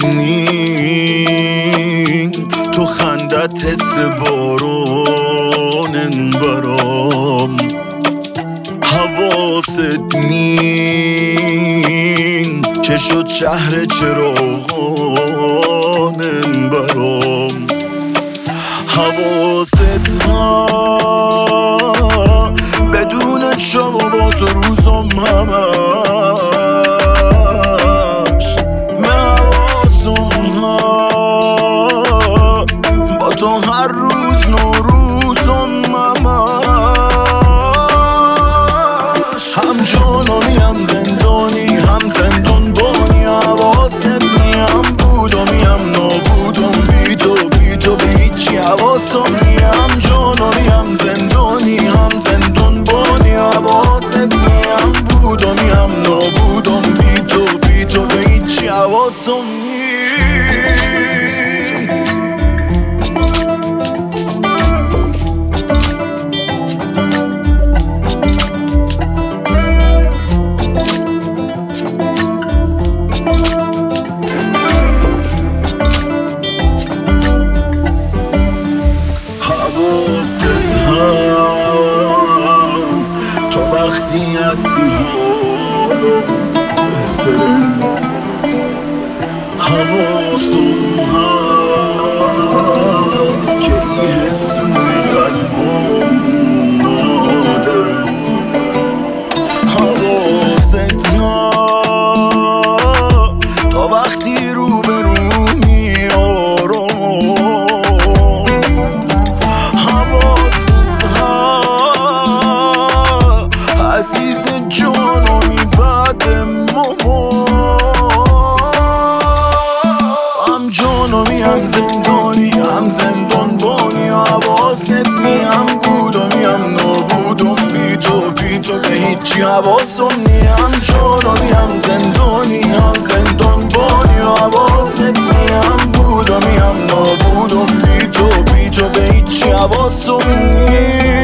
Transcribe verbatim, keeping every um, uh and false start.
نی تو خندت حس بارونن برام حواست نی چه شد شهر چراغانن برام حواست ها بدون شب و با تو روزم همش من حواسم ها با تو هر روز نوروزم همش هم جانمی هم زندانی هم زندان بانی حواست نی هم بودمی هم نابودم بی تو بی تو به هیچی حواسم نی هم جانمی هم زندانی هم زندان بانی حواست نی هم بودمی هم نابودم بی تو بی تو به هیچی حواسم نی تو وقتی هستی حالم بهتره حواسم هم که ای حسوی قلبم نادره حواست ها تو وقتی رو به رو عزیز جانمی بعد مامان هم جانمی هم زندانی هم زندان بانی حواست نی هم بودمی هم نابودم بی تو بی تو به هیچی حواسم نی هم جانمی هم زندانی هم زندان بانی حواست نی هم بودمی هم نابودم بی تو بی تو به هیچی حواسم نی